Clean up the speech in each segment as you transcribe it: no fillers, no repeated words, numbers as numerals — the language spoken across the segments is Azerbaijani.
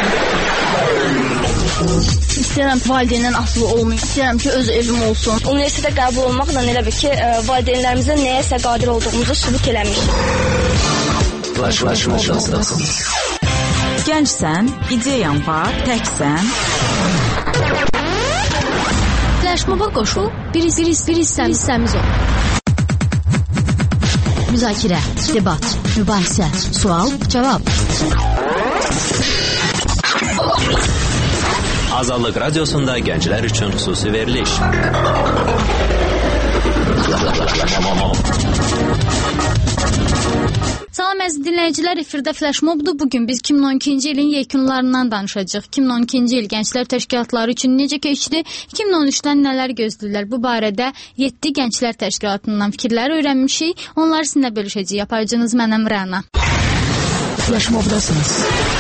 İstəyirəm valideyndən asılı olmayım. İstəyirəm ki, öz evim olsun. Universitetə qəbul olmaqla elə bir ki, valideynlərimizə nəyəsə qadir olduğumuzu sübut eləmişik. Gəncsən, ideyan var, təksən. Flaşmoba qoşul, bir hissəmiz ol. Müzakirə, debat, mübahisə, sual, cavab. Azadlıq Radiosunda gənclər üçün xüsusi veriliş. Salam əziz dinləyicilər, efirdə Flashmobdur. Bugün biz 2012-ci ilin yekunlarından danışacağıq. 2012-ci il gənclər təşkilatları üçün necə keçdi? 2013-dən nələr gözləyirlər? Bu barədə 7 gənclər təşkilatından fikirlər öyrənmişik. Onları sizinlə bölüşəcəyik. Aparıcınız mənəm Rəna. Flashmobdasınız.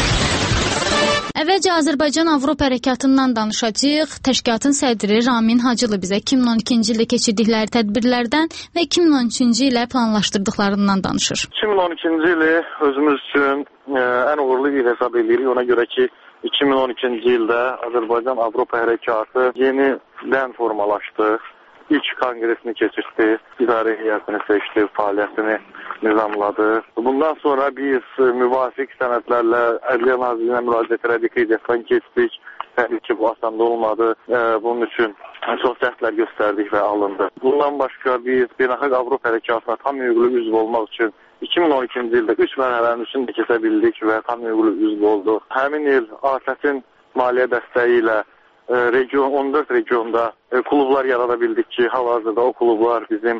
Əvvəlcə Azərbaycan Avropa hərəkatından danışacağıq. Təşkilatın sədri Ramin Hacılı bizə 2012-ci ildə keçirdikləri tədbirlərdən və 2013-cü ilə planlaşdırdıqlarından danışır. 2012-ci ili özümüz üçün ən uğurlu il hesab edirik. Ona görə ki, 2012-ci ildə Azərbaycan Avropa hərəkatı yenidən formalaşdı. İlk kongresini keçirdi, idarə heyətini seçdi, fəaliyyətini nizamladı. Bundan sonra biz müvafiq sənədlərlə Ədliyyə Nazirliyinə müraciət elədik, qeydiyyatdan keçdik. Təbii ki, bu asanda olmadı. Bunun üçün çox cəhdlər göstərdik və alındı. Bundan başqa biz Beynəlxalq Avropa hərəkatına tam hüquqlu üzv olmaq üçün 2012-ci ildə 3 mərhələnin üçün keçə bildik və tam hüquqlu üzv olduq. Həmin il ATƏT-in maliyyə dəstəyi ilə 14 regionda klublar yarada bildik ki, hal-hazırda o klublar bizim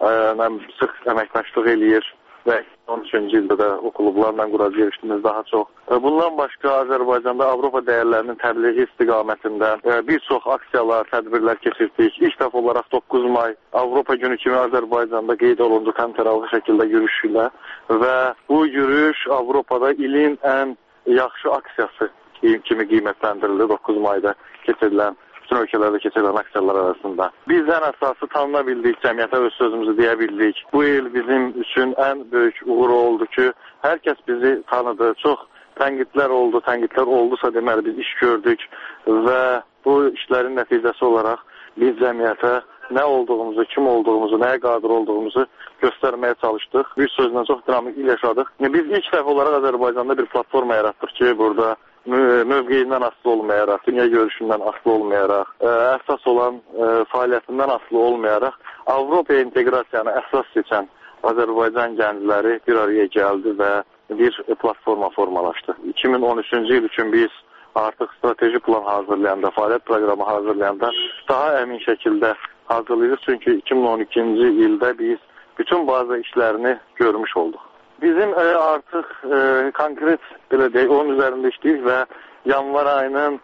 sıx əməkdaşlıq eləyir və 13-cü ildə də o klublarla quracaq erişdiyimiz daha çox. Bundan başqa Azərbaycanda Avropa dəyərlərinin təbliği istiqamətində bir çox aksiyalar, tədbirlər keçirdik. İlk dəfə olaraq 9 may Avropa günü kimi Azərbaycanda qeyd olundu təntərəli şəkildə yürüyüş ilə və bu yürüyüş Avropada ilin ən yaxşı aksiyası kimi qiymətləndirildi 9 mayda keçirilən, bütün ölkələrdə keçirilən aksiyalar arasında. Biz ən əsası tanına bildik, cəmiyyətə öz sözümüzü deyə bildik. Bu il bizim üçün ən böyük uğuru oldu ki, hər kəs bizi tanıdı. Çox tənqidlər oldusa deməli biz iş gördük və bu işlərin nəticəsi olaraq biz cəmiyyətə nə olduğumuzu, kim olduğumuzu, nəyə qadir olduğumuzu göstərməyə çalışdıq. Bir sözlə çox dinamik il yaşadıq. Biz ilk dəfə olaraq Azərbaycanda bir platforma yaratdıq ki, burada mövqeyindən asılı olmayaraq, dünya görüşündən asılı olmayaraq, əsas olan fəaliyyətindən asılı olmayaraq Avropa inteqrasiyanı əsas seçən Azərbaycan gəncləri bir araya gəldi və bir platforma formalaşdı. 2013-cü il üçün biz artıq strateji plan hazırlayanda, fəaliyyət proqramı hazırlayanda daha əmin şəkildə hazırlayırıq. Çünki 2012-ci ildə biz bütün bazı işlərini görmüş olduq. Bizim artıq konkret belə deyək, onun üzərində işləyirik və yanvar ayının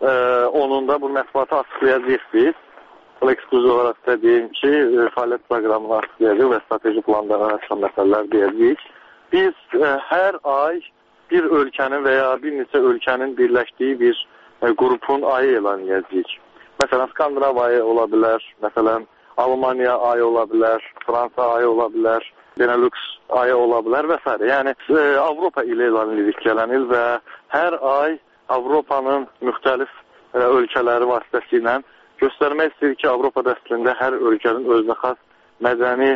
10-unda bu mətbuatı açıqlayacağıq biz. Ekskluziv olaraq da deyim ki, fəaliyyət proqramını açıqlayacaq və strateji planlarına açılan məsələlər deyəcəyik. Biz hər ay bir ölkənin və ya bir neçə ölkənin birləşdiyi bir qrupun ayı elan edəcəyik. Məsələn, Skandinav ayı ola bilər, məsələn, Almaniya ayı ola bilər, Fransa ayı ola bilər, Benelux ayı ola bilər və s. Yəni, Avropa ili elan edirik gələn il və hər ay Avropanın müxtəlif ölkələri vasitəsilə göstərmək istəyir ki, Avropa dəstində hər ölkənin özünə xas mədəni,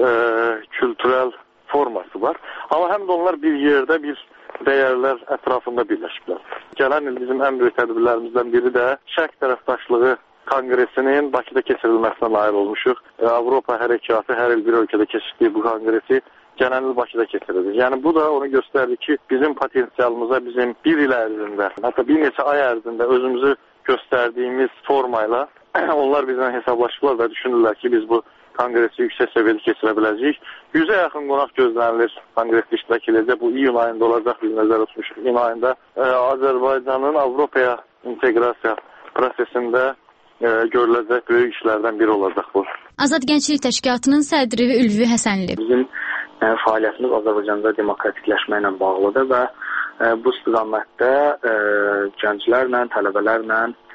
kültürel forması var. Amma həm də onlar bir yerdə bir dəyərlər ətrafında birləşiblər. Gələn il bizim ən böyük tədbirlərimizdən biri də Şərq tərəfdaşlığı Konqresinin Bakıda keçirilməsinə nail olmuşuq. Avropa hərəkatı hər il bir ölkədə keçirdiyi bu konqresi gələn il Bakıda keçirilir. Yəni bu da onu göstərdi ki, bizim potensialımıza bizim bir il ərzində, hətta bir neçə ay ərzində özümüzü göstərdiyimiz formayla onlar bizdən hesablaşırlar və düşünürlər ki, biz bu konqresi yüksək səviyyədə keçirə biləcəyik. 100-ə yaxın qonaq gözlənilir konqresdə iştirak edəcək. Bu iyun ayında olacaq, biz nəzərdə tutmuşuq. İyun ayında Azərbaycanın Avropaya inteqrasiya prosesində görüləcək böyük işlərdən biri olacaq bu. Azad Gənclik Təşkilatının sədri Ülvi Həsənli. Bizim fəaliyyətimiz Azərbaycanda demokratikləşmə ilə bağlıdır və bu istiqamətdə gənclərlə, tələbələrlə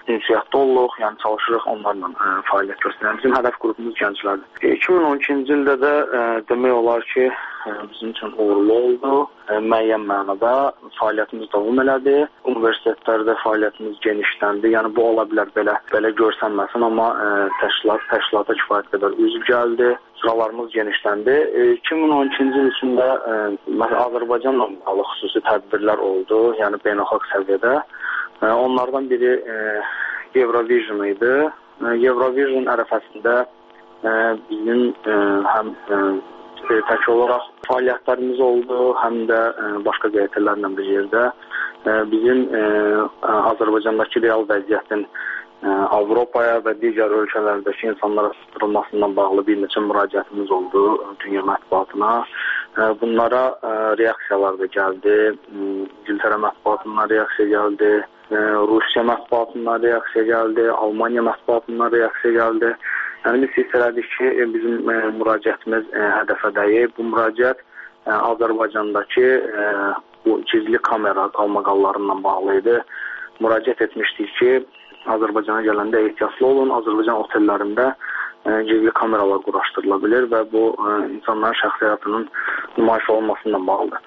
ünsiyyətdə oluruq, yəni çalışırıq onlarla fəaliyyət göstərək. Bizim hədəf qrupumuz gənclərdir. 2012-ci ildə də demək olar ki, bizim üçün uğurlu oldu. Müəyyən mənada fəaliyyətimiz davam elədi. Universitetlərdə fəaliyyətimiz genişləndi. Yəni bu ola bilər belə görsənməsin, amma təşkilata kifayət qədər üzv gəldi. Sıralarımız genişləndi. 2012-ci il içində Azərbaycanla bağlı xüsusi tədbirlər oldu, yəni beynəlxalq səviyyədə. Onlardan biri Eurovision idi. Eurovision ərəfəsində bizim həm tək olaraq fəaliyyətlərimiz oldu, həm də başqa qeytələrlə bir yerdə. Bizim Azərbaycandakı real vəziyyətin Avropaya və digər ölkələrdəki insanlara sızdırılmasından bağlı bir neçə müraciətimiz oldu dünya mətbuatına. Bunlara reaksiyalar da gəldi. İngiltərə mətbuatından reaksiya gəldi. Rusiya mətbuatından reaksiya gəldi. Almaniya mətbuatından reaksiya gəldi. Yəni biz hiss elədik ki, bizim müraciətimiz hədəfə dəyib. Bu müraciət Azərbaycandakı bu gizli kamera qalmaqallarından bağlı idi. Müraciət etmişdik ki, Azərbaycana gələndə ehtiyatlı olun. Azərbaycan otellərində gizli kameralar quraşdırıla bilir və bu insanların şəxsi həyatının nümayiş olunmasından bağlıdır.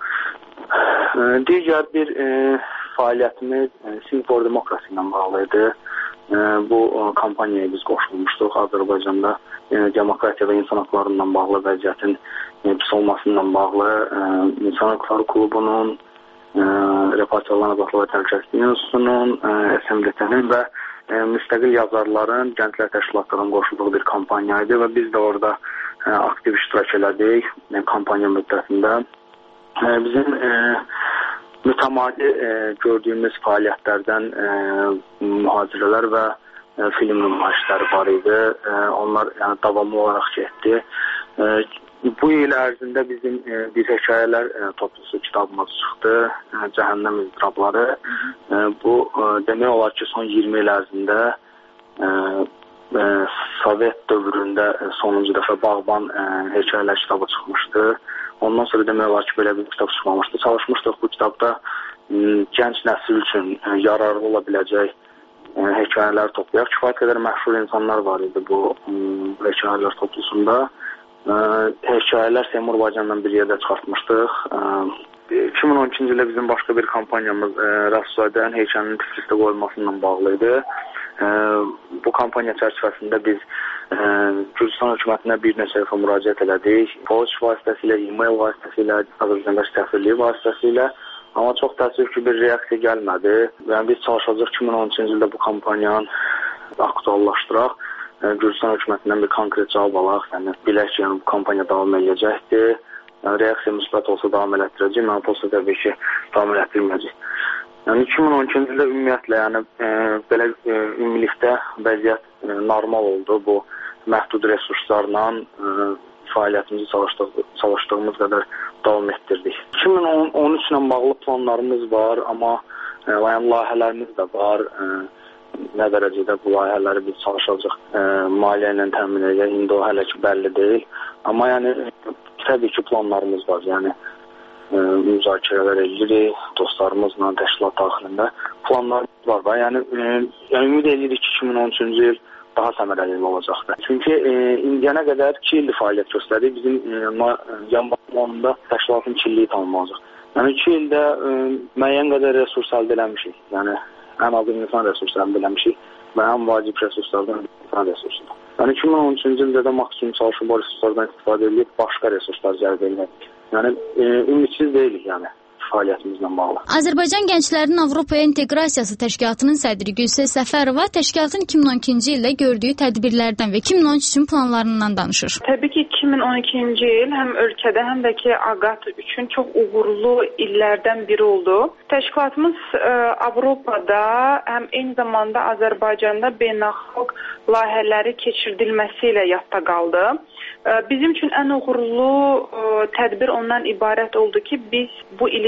Digər bir fəaliyyətimiz Singapore Demokrasi ilə bağlı idi. Bu kampaniyaya biz qoşulmuşduq. Azərbaycanda demokratiya və insan haqlarından bağlı vəziyyətin pis olmasından bağlı İnsan Haqları Klubunun, Repatriyaların Azadlığı Təhlükəsizlik İnstitutunun, SMDT-nin və müstəqil yazarların, gənclər təşkilatlarının qoşulduğu bir kampaniya idi və biz də orada aktiv iştirak elədik kampaniya müddətində. Bizim mütəmadi gördüyümüz fəaliyyətlərdən mühazirələr və film nümayişləri var idi. Onlar davamlı olaraq getdi. Bu il ərzində bizim bir hekayələr toplusu kitabımız çıxdı, Cəhənnəm İztirabları. Bu demək olar ki, son 20 il ərzində Sovet dövründə sonuncu dəfə Bağban hekayələr kitabı çıxmışdı. Ondan sonra demək olar ki, belə bir kitab çıxmamışdı. Çalışmışdıq bu kitabda gənc nəsil üçün yararlı ola biləcək hekayələr toplayaq. Kifayət qədər məşhur insanlar var idi bu hekayələr toplusunda. Hekayələr Seymur Bacanla bir yerdə çıxartmışdıq. 2012-ci ildə bizim başqa bir kampanyamız Rəfsudənin heykəlinin Tiflisdə qoyulmasından bağlı idi. Bu kampaniya çərçivəsində biz Gürcüstan hökumətinə bir neçə dəfə müraciət elədik. Poçt vasitəsilə, e-mail vasitəsilə, Azərbaycan səfirliyi vasitəsilə. Amma çox təəssüf ki, bir reaksiya gəlmədi. Yəni biz çalışacağıq 2013-cü ildə bu kampaniyanı aktuallaşdıraq. Gürcüstan hökumətindən bir konkret cavab alaq. Yəni bilək ki, bu kampaniya davam edəcəkdir. Reaksiya müsbət olsa davam elətdirəcək, mənfi olsa təbii ki, davam elətdirməyəcək. Yəni 2012-ci ildə ümumiyyətlə, belə ümumilikdə vəziyyət normal oldu. Bu məhdud resurslarla fəaliyyətimizi çalışdığımız qədər davam etdirdik. 2013 ilə bağlı planlarımız var, amma layihələrimiz də var. Nə dərəcədə bu layihələri biz çalışacaq maliyyə ilə təmin edəcək, indi o hələ ki bəlli deyil. Amma təbii ki planlarımız var, müzakirələr edirik dostlarımızla təşkilat daxilində. Planlarımız var. Ümid edirik ki 2013-cü il daha səmərəli olacaqdır. Çünki indiyənə qədər 2 ildir fəaliyyət göstərdik. Bizim yanında təşkilatın 2 illiyi tamamlanacaq. 2 ildə müəyyən qədər resurs əldə eləmişik. Ən azı insan resursu əldə eləmişik və ən vacib resurslardan insan resursudur. 2013-cü ildə də maksimum çalışıb o resurslardan istifadə edib başqa resurslar cəlb etdik. Ümidsiz deyilik fəaliyyətimizlə bağlı. Azərbaycan Gənclərinin Avropaya İnteqrasiyası Təşkilatının sədri Gülsəz Səfərova təşkilatın 2012-ci ildə gördüyü tədbirlərdən və 2013 üçün planlarından danışır. Təbii ki, 2012-ci il həm ölkədə, həm də ki, AQAT üçün çox uğurlu illərdən biri oldu. Təşkilatımız Avropada, həm eyni zamanda Azərbaycanda beynəlxalq layihələri keçirdilməsi ilə yadda qaldı. Bizim üçün ən uğurlu tədbir ondan ibarət oldu ki, biz bu ilin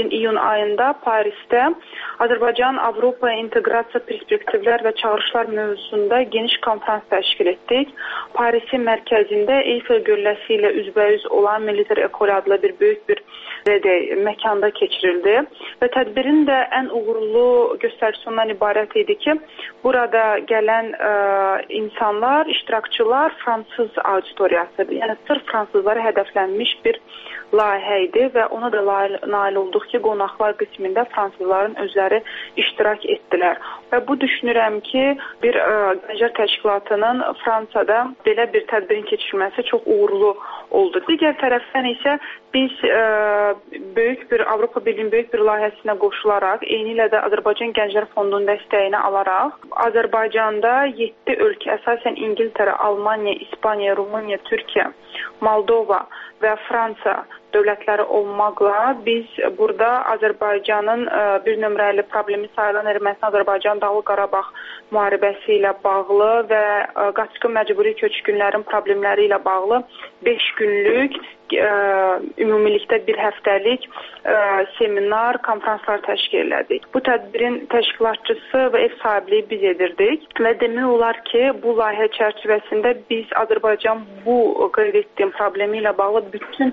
ilin iyun ayında Parisdə Azərbaycan-Avropa inteqrasiya perspektivlər və çağırışlar mövzusunda geniş konferans təşkil etdik. Parisin mərkəzində Eyfel gölləsi ilə üzbəyüz olan Military Ecole adlı bir böyük bir məkanda keçirildi və tədbirin də ən uğurlu göstəricisi ondan ibarət idi ki, burada gələn insanlar, iştirakçılar fransız auditoriyasıdır. Yəni sırf fransızlara hədəflənmiş bir layihə idi və ona da nail olduq ki, qonaqlar qismində fransızların özləri iştirak etdilər. Və bu düşünürəm ki, bir gənclər təşkilatının Fransada belə bir tədbirin keçirilməsi çox uğurlu oldu. Digər tərəfdən isə biz böyük bir Avropa Birliyinin böyük bir layihəsinə qoşularaq, eyni ilə də Azərbaycan Gənclər Fondunun dəstəyini alaraq, Azərbaycanda 7 ölkə, əsasən İngiltərə, Almaniya, İspaniya, Rumıniya, Türkiyə, Moldova və Fransa dövlətləri olmaqla biz burada Azərbaycanın bir nömrəli problemi sayılan Ermənistan-Azərbaycan Dağlıq Qarabağ müharibəsi ilə bağlı və qaçqın məcburi köçkünlərin problemləri ilə bağlı 5 günlük ümumilikdə bir həftəlik seminar, konferanslar təşkil elədik. Bu tədbirin təşkilatçısı və ev sahibliyi biz edirdik və demək olar ki, bu layihə çərçivəsində biz Azərbaycan bu qeyd etdiyim problemi ilə bağlı bütün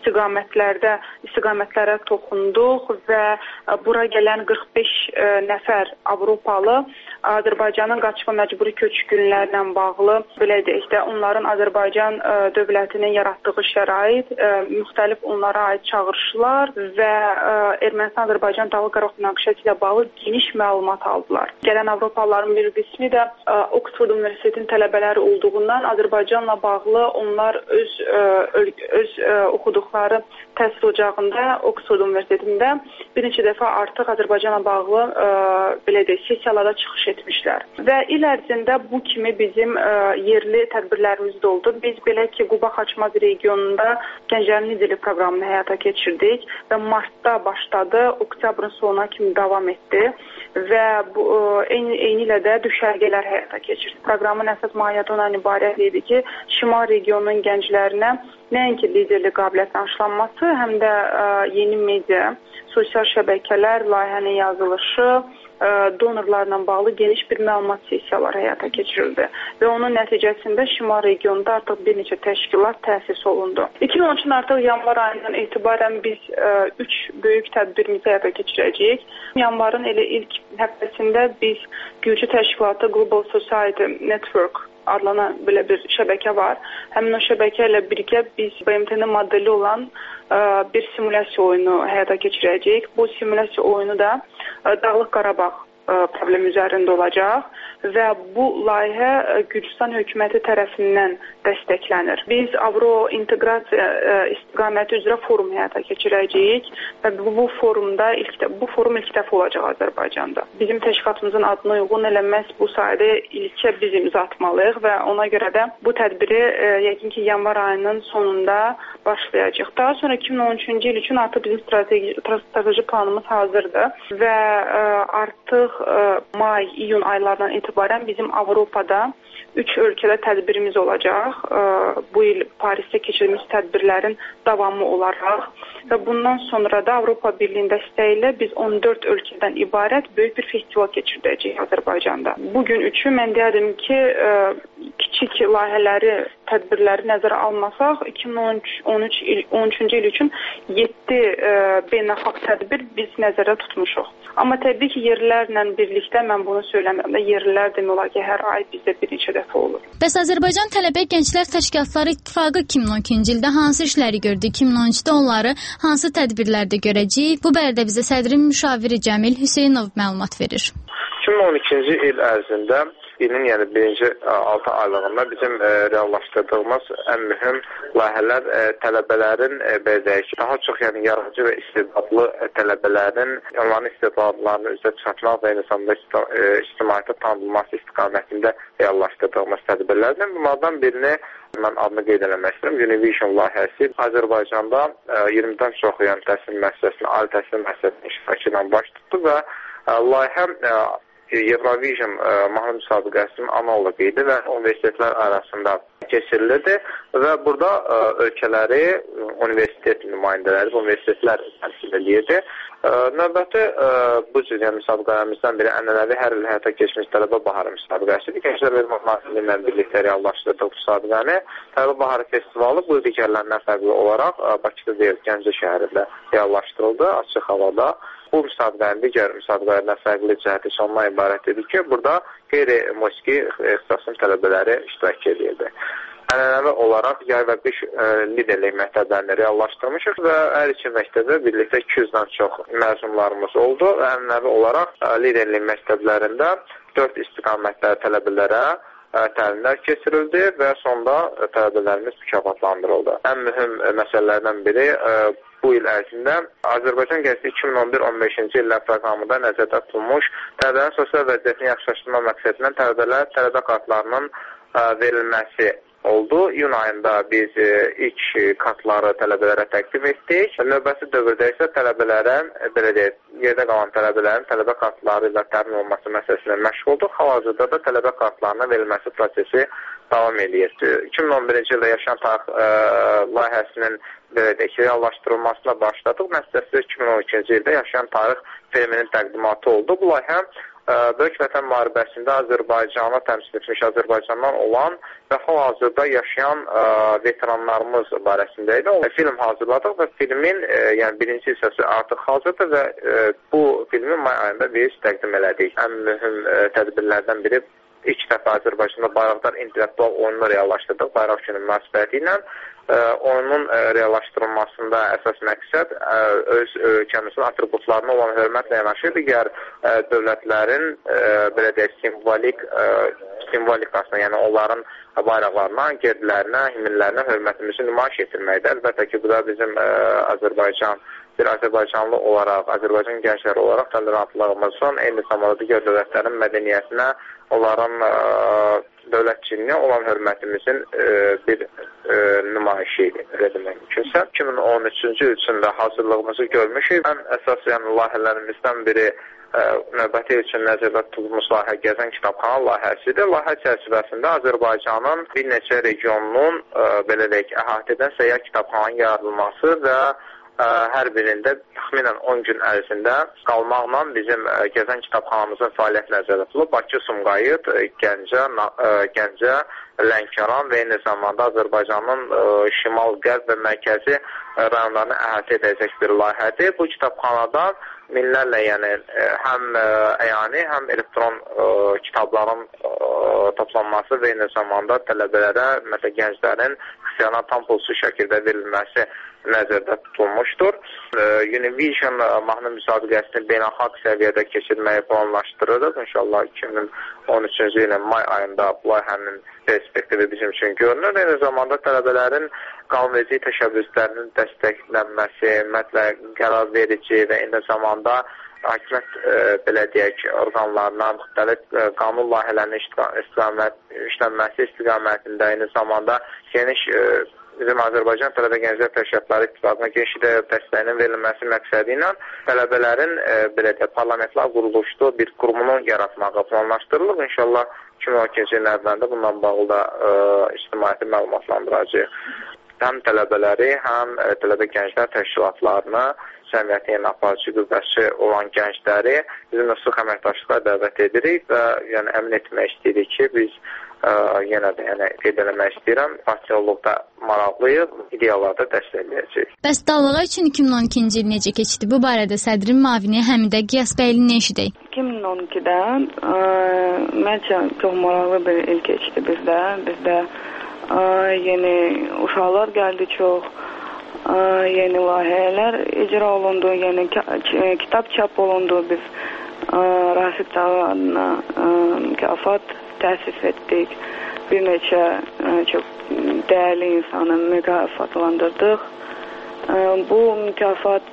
istiqamətlərə toxunduq və bura gələn 45 nəfər Avropalı Azərbaycanın qaçqın məcburi köçkünlərlə bağlı, belə deyək də, onların Azərbaycan dövlətinin yaratdığı şərait, müxtəlif onlara aid çağırışlar və Ermənistan-Azərbaycan Dağlıq Qarabağ münaqişəsi ilə bağlı geniş məlumat aldılar. Gələn Avropalıların bir qismi də Oxford Universitetinin tələbələri olduğundan Azərbaycanla bağlı onlar öz oxuduqları təhsil ocağında Oxford Universitetində bir neçə dəfə artıq Azərbaycanla bağlı belə deyək, sessiyalara çıxış etmişlər. Və il ərzində bu kimi bizim yerli tədbirlərimiz də oldu. Biz belə ki, Quba-Xaçmaz regionunda Gənclərin lideri proqramını həyata keçirdik və martda başladı, oktyabrın sonuna kimi davam etdi və eyni ilə də düşərgələr həyata keçirdik. Proqramın əsas mahiyyəti ondan ibarət idi ki, Şimal regionunun gənclərinə nəinki liderlik qabiliyyətinin aşılanması, həm də yeni media, sosial şəbəkələr, layihənin yazılışı, donorlarla bağlı geniş bir məlumat sessiyaları həyata keçirildi və onun nəticəsində Şimal regionunda artıq bir neçə təşkilat təsis olundu. 2013-ün artıq yanvar ayından etibarən biz 3 böyük tədbirimizi həyata keçirəcəyik. Yanvarın elə ilk həftəsində biz Gürcü təşkilatı Global Society Network adlanan belə bir şəbəkə var. Həmin o şəbəkə ilə birgə biz BMT-nin modeli olan bir simulyasiya oyunu həyata keçirəcəyik. Bu simulyasiya oyunu da Dağlıq Qarabağ problemi üzərində olacaq və bu layihə Gürcüstan hökuməti tərəfindən dəstəklənir. Biz Avro inteqrasiya istiqaməti üzrə forum həyata keçirəcəyik və bu forum ilk dəfə olacaq Azərbaycanda. Bizim təşkilatımızın adına uyğun eləməz bu sayədə ilkə biz imza atmalıyıq və ona görə də bu tədbiri yəqin ki, yanvar ayının sonunda başlayacaq. Daha sonra 2013-cü il üçün artıq bizim strateji planımız hazırdır və artıq may, iyun aylarından etibarən bizim Avropada 3 ölkədə tədbirimiz olacaq. Bu il Parisdə keçirilmiş tədbirlərin davamı olaraq və bundan sonra da Avropa Birliyinin dəstəyi ilə biz 14 ölkədən ibarət böyük bir festival keçirdəcəyik Azərbaycanda. Bugün üçün mən deyərdim ki, kiçik layihələri, tədbirləri nəzərə almasaq, 2013-cü il üçün 7 beynəlxalq tədbir biz nəzərə tutmuşuq. Amma təbii ki, yerlilərlə birlikdə mən bunu söyləmirəm də, yerlilər demək olar ki, hər ay bizdə bir neçə dəfə olur. Bəs Azərbaycan Tələbə Gənclər Təşkilatları İttifaqı 2012-ci ildə hansı işləri gördü? 2013-də onları hansı tədbirlərdə görəcəyik? Bu barədə bizə sədrin müşaviri Cəmil Hüseynov məlumat verir. 2012-ci il ərzində ilin, yəni birinci 6 aylığında bizim reallaşdırdığımız ən mühüm layihələr tələbələrin daha çox yəni yaradıcı və istedadlı tələbələrin onların istedadlarını üzə çıxartmaq və eyni zamanda ictimaiyyətə tanınması istiqamətində reallaşdırdığımız tədbirlərdən. Bunlardan birini mən adını qeyd eləmək istəyirəm. Univision layihəsi Azərbaycanda 20-dən çox yəni təhsil müəssisəsinin, ali təhsil müəssisəsinin iştirakı ilə baş tutdu və layihə Eurovision mahnı müsabiqəsinin analogu idi və universitetlər arasında keçirilirdi və burada ölkələri universitet nümayəndələri, universitetlər təmsil edirdi. Növbəti bu cür müsabiqələrimizdən biri ənənəvi hər il həyata keçmiş tələbə baharı müsabiqəsidir. Gənclər Vermə Nazirliyi ilə birlikdə reallaşdırdıq müsabiqəni. Tələbə baharı festivalı bu digərlərindən fərqli olaraq Bakıda deyil, Gəncə şəhərində reallaşdırıldı, açıq havada. Bu müsabiqənin digər müsabiqələrdən fərqli cəhəti ondan ibarət idi ki, burada qeyri-musiqi ixtisasının tələbələri iştirak edirdi. Ənənəvi olaraq yay və qış liderlik məktəblərini reallaşdırmışıq və hər iki məktəbdə birlikdə 200-dən çox məzunlarımız oldu. Ənənəvi olaraq liderlik məktəblərində 4 istiqamətdə tələbələrə təlimlər keçirildi və sonda tələbələrimiz mükafatlandırıldı. Ən mühüm məsələlərdən biri bu il ərzində Azərbaycan Gəncliyi 2011-15-ci illər proqramında nəzərdə tutulmuş tələbələrin sosial vəziyyətini yaxşılaşdırma məqsədindən tələbə kartlarının verilməsi oldu. İyun ayında biz ilk kartları tələbələrə təqdim etdik. Növbəti dövrdə isə tələbələrə, belə deyək, yerdə qalan tələbələrin tələbə kartları ilə təmin olması məsələsinə məşğul olduq. Hal-hazırda da tələbə kartlarına verilməsi prosesi davam edir. 2011-ci ildə yaşayan tarix layihəsinin belə deyək, reallaşdırılmasına başladıq. Nəticəsində 2012-ci ildə yaşayan tarix filminin təqdimatı oldu. Bu layihə Böyük Vətən müharibəsində Azərbaycanı təmsil etmiş Azərbaycandan olan və hal-hazırda yaşayan veteranlarımız barəsində idi. Film hazırladıq və filmin birinci hissəsi artıq hazırdır və bu filmi may ayında biz təqdim elədik. Ən mühüm tədbirlərdən biri ilk dəfə Azərbaycanda Bayraqdar intellektual oyununu reallaşdırdıq Bayraq günü münasibəti ilə. Oyunun reallaşdırılmasında əsas məqsəd öz ölkəmizin atributlarına olan hörmətlə yanaşı digər dövlətlərin belə deyək simvolikasına, yəni onların bayraqlarına, gerdilərinə, himnlərinə hörmətimizi nümayiş etdirməkdə. Əlbəttə ki, bu da bizim bir Azərbaycanlı olaraq, Azərbaycan gəncləri olaraq tolerantlığımızın, eyni zamanda digər dövlətlərin mədəniyyətinə, onların dövlətçiliyinə olan hörmətimizin bir nümayişi idi, elə demək mümkünsə. 2013-cü il üçün də hazırlığımızı görmüşük. Ən əsas layihələrimizdən biri növbəti il üçün nəzərdə tutulmuş layihə Gəzən Kitabxana layihəsidir. Layihə çərçivəsində Azərbaycanın bir neçə regionunun belə deyək, əhatə edən səyyar kitabxananın yaradılması və hər birində təxminən 10 gün ərzində qalmaqla bizim Gəzən Kitabxanamızın fəaliyyəti nəzərdə tutulub. Bakı, Sumqayıt, Gəncə, Lənkəran və eyni zamanda Azərbaycanın şimal, qərb və mərkəzi rayonlarını əhatə edəcək bir layihədir. Bu kitabxanadan minlərlə, yəni həm əyani, həm elektron kitabların toplanması və eyni zamanda tələbələrə, məsələn, gənclərin xüsusiyyəna tam pulsuz şəkildə verilməsi nəzərdə tutulmuşdur. Univision mahnı müsabiqəsini beynəlxalq səviyyədə keçirməyi planlaşdırırıq. İnşallah 2013-cü ilin may ayında bu layihənin perspektivi bizim üçün görünür. Eyni zamanda tələbələrin qanunverici təşəbbüslərinin dəstəklənməsi, ümumiyyətlə qərar verici və eyni zamanda hakimiyyət belə deyək, orqanlarına müxtəlif qanun layihələrinin işlənməsi istiqamətində eyni zamanda geniş bizim Azərbaycan Tələbə Gənclər Təşkilatları İttifaqına geniş dəstəyinin verilməsi məqsədi ilə tələbələrin belə deyək, parlamentlər quruluşduğu bir qurumunun yaratmağı planlaşdırılır. İnşallah 2012-ci illərdən də bundan bağlı da ictimaiyyəti məlumatlandıracaq. Həm tələbələri, həm tələbə gənclər təşkilatlarını, cəmiyyətin yeni aparıcı qüvvəsi olan gəncləri bizimlə sıx əməkdaşlığa dəvət edirik və yəni əmin etmək istəyirik ki, biz yenə də qeyd eləmək istəyirəm, partiyolluqda maraqlıyıq, ideyalarda dəstəkləyəcəyik. Bəs dallığa üçün 2012-ci il necə keçdi? Bu barədə sədrin müavini Həmidə Qiyasbəyli nə eşidək? 2012-də məncə çox maraqlı bir il keçdi bizdə. Bizdə yeni uşaqlar gəldi çox, yeni layihələr icra olundu, yeni kitab çap olundu. Biz Raşid Çağı adına mükafat təsis etdik. Bir neçə çox dəyərli insanı mükafatlandırdıq. Bu mükafat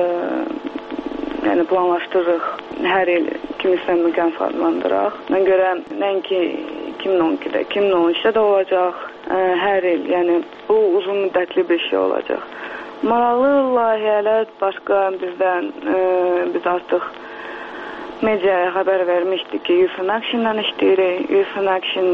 planlaşdırırıq. Hər il kimisə mükafatlandıraq. Mən görəm, nəinki 2012-də, 2013-də də olacaq. Hər il, yəni bu uzun müddətli bir şey olacaq. Maraqlı layihələr başqa bizdən, biz artıq mediaya xəbər vermişdik ki, Youth in Action-la işləyirik. Youth in Action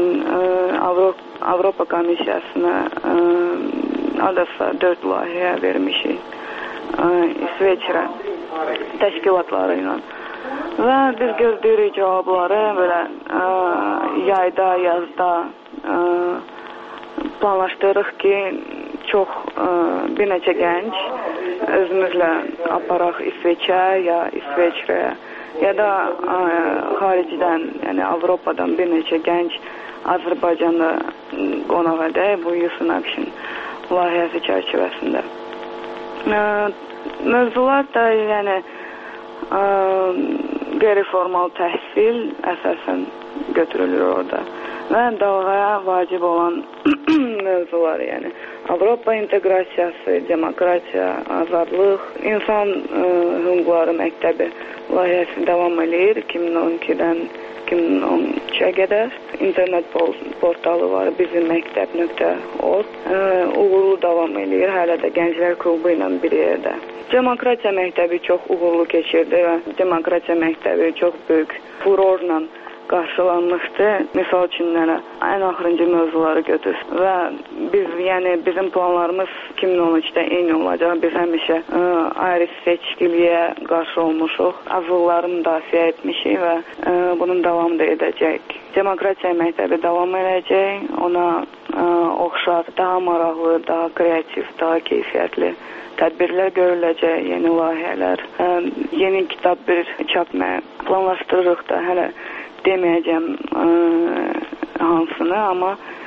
Avropa Komissiyasına adasa 4 layihə vermişik. İsveçrə təşkilatları ilə. Və biz gözləyirik cavabları belə yayda, yazda planlaşdırırıq ki, çox bir neçə gənc özümüzlə aparaq İsveçə ya İsveçrəyə ya da xaricdən, yəni Avropadan bir neçə gənc Azərbaycanda qonaq edək bu Youth in Action layihəsi çərçivəsində. Mövzular da yəni qeyri-formal təhsil əsasən götürülür orada və dalğaya vacib olan mövzular, yəni Avropa inteqrasiyası, demokratiya, azadlıq, insan hüquqları məktəbi layihəsi davam edir 2012-dən 2013-ə qədər. İnternet portalı var, bizim məktəb.org. Uğurlu davam edir, hələ də Gənclər Klubu ilə bir yerdə. Demokratiya məktəbi çox uğurlu keçirdi və demokratiya məktəbi çox böyük furorla qarşılanmışdı. Misal üçün ən axırıncı mövzuları götür və biz, yəni bizim planlarımız 2013-də eyni olacaq. Biz həmişə ayrı-seçkiliyə qarşı olmuşuq, azlıqları müdafiə etmişik və bunun davamı da edəcək. Demokratiya məktəbi davam edəcək, ona oxşar, daha maraqlı, daha kreativ, daha keyfiyyətli tədbirlər görüləcək, yeni layihələr, yeni kitab bir çapmaya planlaşdırırıq da, hələ deməyəcəm hansını, amma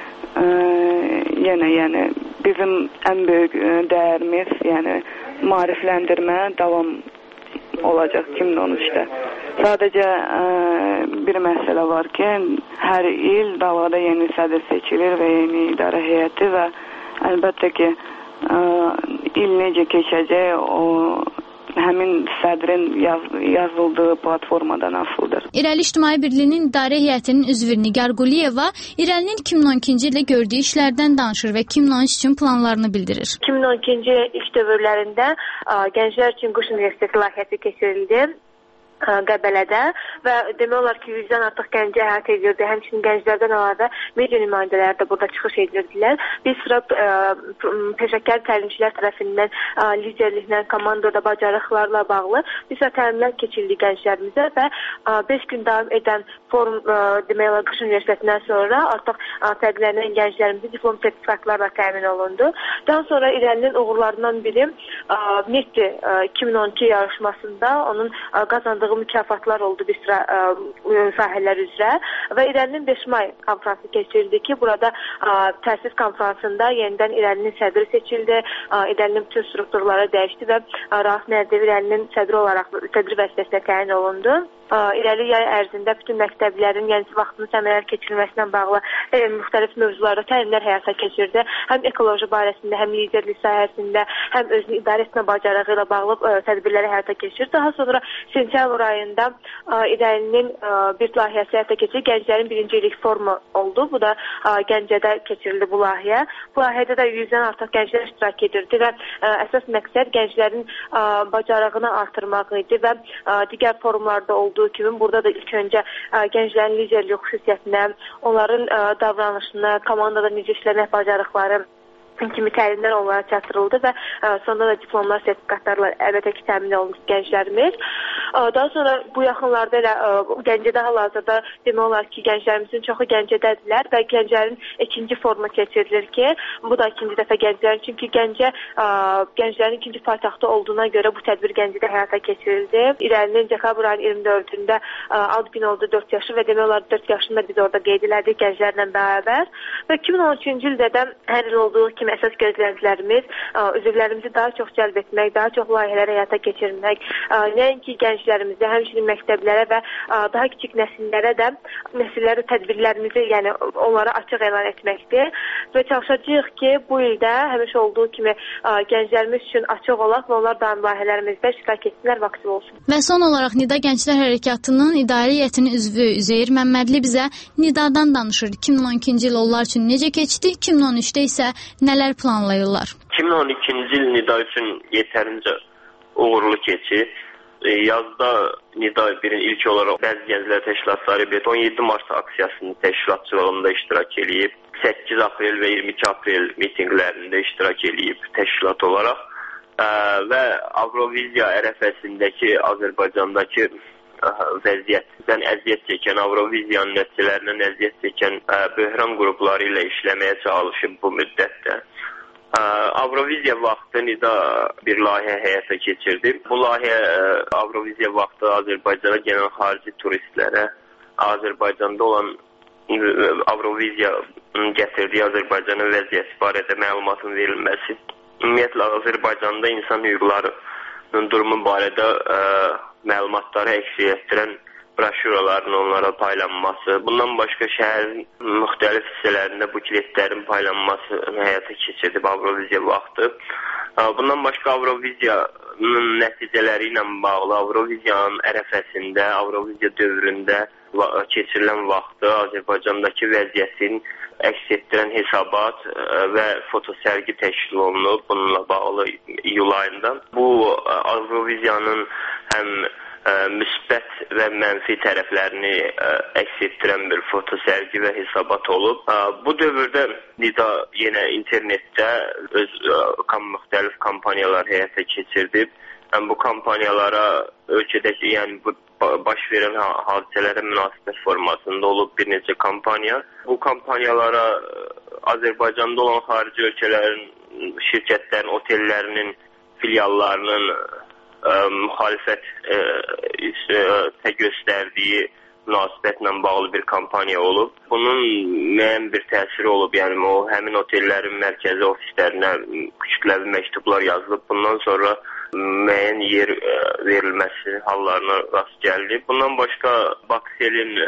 yəni bizim ən böyük dəyərimiz, yəni maarifləndirmə davam olacaq 2013-də. Sadəcə bir məsələ var ki, hər il dalğada yeni sədr seçilir və yeni idarə heyəti və əlbəttə ki, il necə keçəcək, o həmin sədrin yazıldığı platformadan asılıdır. İrəli İctimai Birliyinin İdarə Heyətinin üzvü Nigar Quliyeva İrəlinin 2012-ci ildə gördüyü işlərdən danışır və 2013 üçün planlarını bildirir. 2012-ci iş dövrlərində Gənclər üçün Quş Universiteti layihəsi keçirildi Qəbələdə və demək olar ki, 100-dən artıq gənci əhatə edirdi. Həmçinin gənclərdən əlavə media nümayəndələri də burada çıxış edirdilər. Bir sıra peşəkar təlimçilər tərəfindən liderliklə, komandada bacarıqlarla bağlı bir sıra təlimlər keçirildi gənclərimizə və 5 gün davam edən forum demək olar Quş Universitetindən sonra artıq təqdirlənən gənclərimizin diplom sertifikatlarla təmin olundu. Daha sonra İrəlinin uğurlarından biri Metti 2012 yarışmasında onun qazandığı mükafatlar oldu bir sıra sahələr üzrə və İrəlinin 5 may konfransı keçirildi ki, burada təsis konfransında yenidən İrəlinin sədri seçildi, İrəlinin bütün strukturları dəyişdi və Rauf Nərdiyev İrəlinin sədri vəzifəsinə təyin olundu. İrəli yay ərzində bütün məktəblərin yəni vaxtının səmərəli keçirilməsinə bağlı müxtəlif mövzularda təlimlər həyata keçirdi. Həm ekoloji barəsində, həm liderlik sahəsində, həm özünü idarə etmə bacarığı ilə bağlı tədbirləri həyata keçirdi. Daha sonra sentyabr ayında İrəlinin bir layihəsi həyata keçirdi. Gənclərin birincilik forumu oldu. Bu da Gəncədə keçirildi bu layihə. Bu layihədə də 100-dən artıq gənclər iştirak edirdi və əsas məqsəd gənclərin bacarığını artırmaq idi və digər forumlarda olduğu kimi burada da ilk öncə gənclərin liderlik xüsusiyyətinə, onların davranışına, komandada necə işləmək bacarıqları kimi təlimlər onlara çatdırıldı və sonunda da diplomlar, sertifikatlarla əlbəttə ki, təmin olundu gənclərimiz. Daha sonra bu yaxınlarda elə Gəncədə hal-hazırda demək olar ki, gənclərimizin çoxu Gəncədədirlər və gənclərin ikinci forumu keçirilir ki, bu da ikinci dəfə gənclərin, çünki gənclərin ikinci paytaxtı olduğuna görə bu tədbir Gəncədə həyata keçirildi. İrəlinin dekabr ayının 24-də ad günü oldu 4 yaşı və demək olar 4 yaşında biz orada qeyd elədik gənclərlə bərabər və 2013-cü ildə də hər il olduğu kimi əsas gözləntilərimiz üzvlərimizi daha çox cəlb etmək, daha çox layihələr həyata keçirmək, nəinki gənclərimizə, həmçinin məktəblərə və daha kiçik nəsillərə də tədbirlərimizi, yəni onlara açıq elan etməkdir və çalışacağıq ki, bu ildə həmişə olduğu kimi gənclərimiz üçün açıq olaq və onlar daim layihələrimizdə iştirak etsinlər, vaksin olsun. Və son olaraq Nida Gənclər Hərəkatının İdarə Heyətinin üzvü Üzeyir Məmmədli bizə Nidadan danışır. 2012-ci il onlar üçün necə keçdi, 2013-də isə nələr planlayırlar? 2012-ci il Nida üçün yetərincə uğurlu keçir. Yazda Nida birin ilk olaraq bəzi gənclər təşkilatları 17 mart aksiyasının təşkilatçılığında iştirak edib, 8 aprel və 22 aprel mitinqlərində iştirak edib təşkilat olaraq. və Avroviziya ərəfəsindəki Azərbaycandakı vəziyyətdən əziyyət çəkən, Avroviziyanın nəticələrindən əziyyət çəkən böhran qrupları ilə işləməyə çalışıb bu müddətdə. Avroviziya vaxtı NİDA bir layihə həyata keçirdi. Bu layihə Avroviziya vaxtı Azərbaycana gələn xarici turistlərə Azərbaycanda olan Avroviziyanın gətirdiyi Azərbaycanın vəziyyəti barədə məlumatın verilməsi, ümumiyyətlə Azərbaycanda insan hüquqlarının durumu barədə məlumatları əks etdirən broşuraların onlara paylanması, bundan başqa şəhərin müxtəlif hissələrində bukletlərin paylanmasını həyata keçirdib Avroviziya vaxtı. Bundan başqa Avroviziyanın nəticələri ilə bağlı Avroviziyanın ərəfəsində, Avroviziya dövründə keçirilən vaxtı Azərbaycandakı vəziyyətin əks etdirən hesabat və fotosərgi təşkil olunub bununla bağlı iyul ayında. Bu Avroviziyanın həm müsbət və mənfi tərəflərini əks etdirən bir fotosərgi və hesabat olub. Bu dövrdə NİDA yenə internetdə öz müxtəlif kampaniyalar həyata keçirdib. Bu kampaniyalara ölkədəki, yəni baş verən hadisələrə münasibət formasında olub bir neçə kampaniya. Bu kampaniyalara Azərbaycanda olan xarici ölkələrin, şirkətlərin, otellərinin, filiallarının müxalifət göstərdiyi münasibətlə bağlı bir kampaniya olub. Bunun müəyyən bir təsiri olub, yəni o həmin otellərin mərkəzi ofislərinə kütləvi məktublar yazılıb. Bundan sonra müəyyən yer verilməsi hallarına rast gəldi. Bundan başqa Bakselin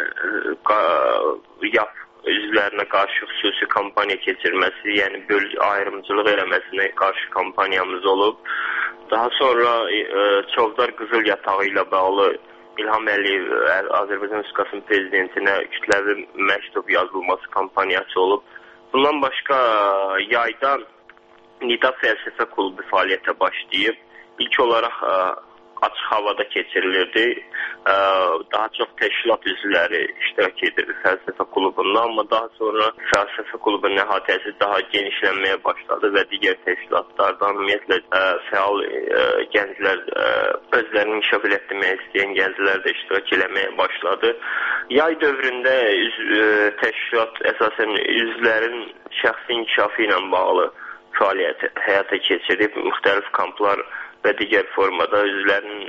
YAP üzvlərinə qarşı xüsusi kampaniya keçirməsi, yəni ayrımcılıq eləməsinə qarşı kampaniyamız olub. Daha sonra Çovdar Qızıl Yatağı ilə bağlı İlham Əliyev Azərbaycan Respublikasının prezidentinə kütləvi məktub yazılması kampaniyası olub. Bundan başqa yayda NİDA Fəlsəfə Klubu fəaliyyətə başlayıb. İlk olaraq açıq havada keçirilirdi. Daha çox təşkilat üzvləri iştirak edirdi Fəlsəfə Klubunda, amma daha sonra Fəlsəfə Klubunun əhatəsi daha genişlənməyə başladı və digər təşkilatlardan ümumiyyətlə fəal gənclər, özlərini inkişaf etdirmək istəyən gənclər də iştirak eləməyə başladı. Yay dövründə təşkilat əsasən üzvlərin şəxsi inkişafı ilə bağlı fəaliyyət həyata keçirib, müxtəlif kamplar və digər formada üzvlərin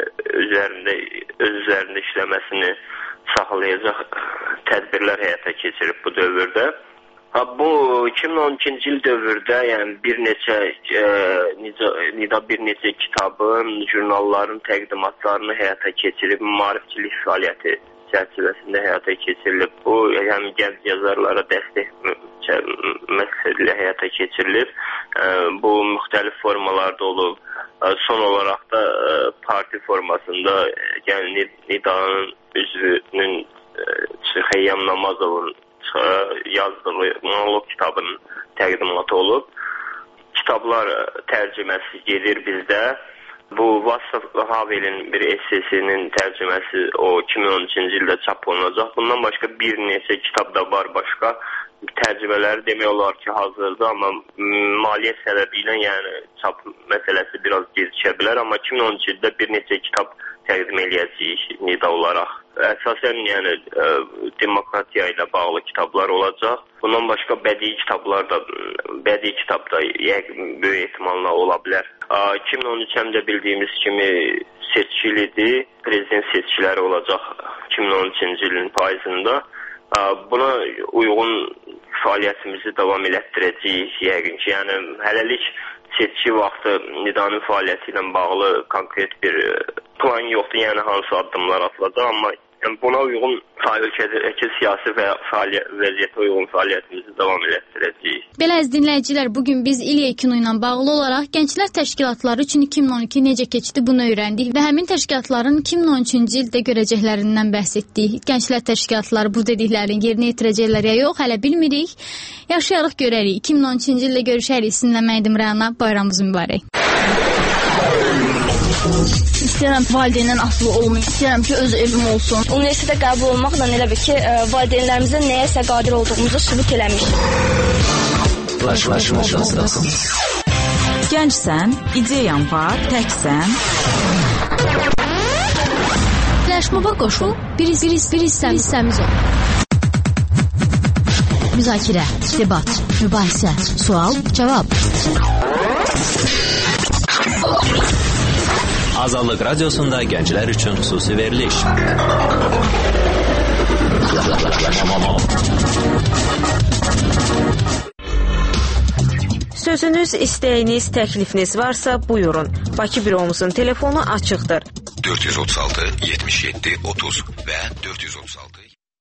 öz üzərində işləməsini saxlayacaq tədbirlər həyata keçirib bu dövrdə. Bu 2012-ci il dövrdə, yəni NİDA bir neçə kitabın, jurnalların təqdimatlarını həyata keçirib, maarifçilik fəaliyyəti çərçivəsində həyata keçirilib. Bu, yəni gənc yazarlara dəstək məqsədilə həyata keçirilir. Bu müxtəlif formalarda olub. Son olaraq da parti formasında, yəni NİDA-nın üzvünün Xeyyam Namazovun yazdığı monoloq kitabının təqdimatı olub. Kitablar tərcüməsi gedir bizdə. Bu Václav Havelin bir essesinin tərcüməsi o 2013-cü ildə çap olunacaq. Bundan başqa bir neçə kitab da var başqa. Tərcümələri demək olar ki, hazırdır, amma maliyyət səbəbi ilə yəni çap məsələsi biraz gecikə bilər, amma 2013-cü ildə bir neçə kitab təqdim edəcəyik NİDA olaraq. Əsasən yəni demokratiya ilə bağlı kitablar olacaq. Bundan başqa bədii kitab da böyük ehtimalla ola bilər. 2013-də bildiyimiz kimi seçkilidir. Prezident seçkiləri olacaq 2013-cü ilin payızında. Buna uyğun fəaliyyətimizi davam elətdirəcəyik yəqin ki. Yəni hələlik seçki vaxtı NİDA-nın fəaliyyəti ilə bağlı konkret bir plan yoxdur, yəni hansı addımlar atılacaq, amma buna uyğun ölkədəki siyasi və vəziyyətə uyğun fəaliyyətimizi davam elətdirəcəyik. Belə əziz dinləyicilər, bugün biz il yekunu ilə bağlı olaraq gənclər təşkilatları üçün 2012 necə keçdi bunu öyrəndik və həmin təşkilatların 2013-cü ildə görəcəklərindən bəhs etdik. Gənclər təşkilatları bu dediklərini yerinə yetirəcəklər ya yox, hələ bilmirik. Yaşayarıq görərik. 2013-cü ildə görüşərik. Sizinlə mən idim Rəna. Bayramınız mübarək. İstəyirəm valideyndən asılı olmayım. İstəyirəm ki, öz evim olsun. Universitetə qəbul olmaqla elə bir ki, valideynlərimizə nəyəsə qadir olduğumuzu sübut eləmişik. Gəncsən, ideyan var, təksən. Flashmoba qoşul, bir hissəmiz ol. Müzakirə, debat, mübahisə, sual, cavab. Azadlıq Radiosunda gənclər üçün xüsusi veriliş. Sözünüz, istəyiniz, təklifiniz varsa buyurun. Bakı büromuzun telefonu açıqdır. 436 77 30 və 436